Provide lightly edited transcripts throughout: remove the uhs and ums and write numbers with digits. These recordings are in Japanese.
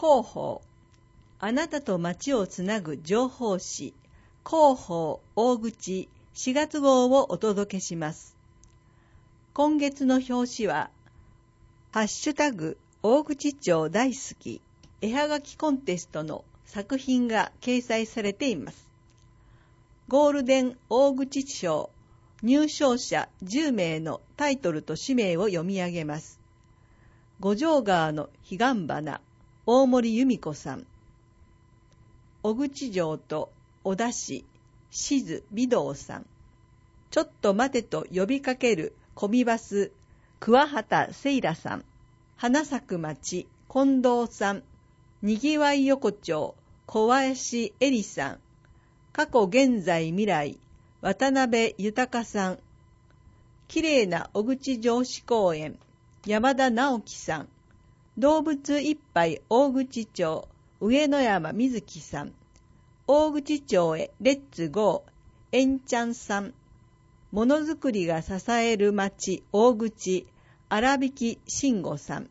広報、あなたと街をつなぐ情報誌、広報大口4月号をお届けします。今月の表紙は、ハッシュタグ大口町大好き絵はがきコンテストの作品が掲載されています。ゴールデン大口賞入賞者10名のタイトルと氏名を読み上げます。五条川の彼岸花、大森由美子さん。小口城と小田市、静美道さん。ちょっと待てと呼びかけるコミバス、桑畑聖羅さん。花咲く町、近藤さん。にぎわい横丁、小林恵里さん。過去現在未来、渡辺豊さん。きれいな小口城址公園、山田直樹さん。動物いっぱい大口町、上野山瑞希さん。大口町へレッツゴー、えんちゃんさん。ものづくりが支える町大口、荒引慎吾さん。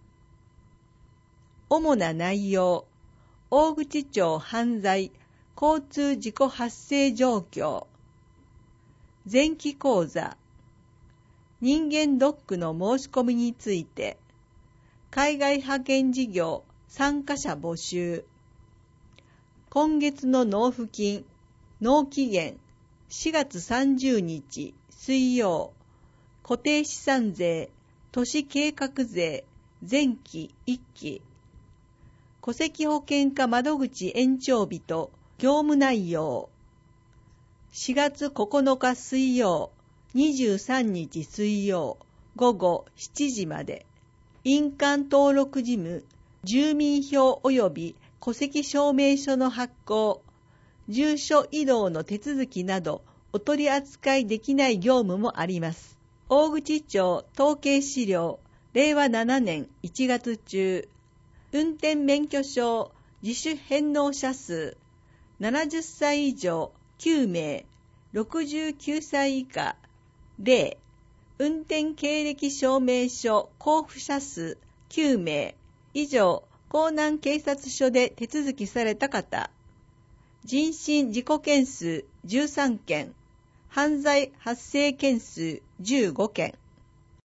主な内容、大口町犯罪、交通事故発生状況。前期講座、人間ドックの申し込みについて、海外派遣事業参加者募集。今月の納付金、納期限4月30日水曜、固定資産税、都市計画税、前期1期。戸籍保険課窓口延長日と業務内容。4月9日水曜、23日水曜、午後7時まで。印鑑登録事務、住民票及び戸籍証明書の発行、住所移動の手続きなどお取り扱いできない業務もあります。大口町統計資料、令和7年1月中、運転免許証自主返納者数、70歳以上9名、69歳以下0、運転経歴証明書交付者数9名、以上、江南警察署で手続きされた方、人身事故件数13件、犯罪発生件数15件。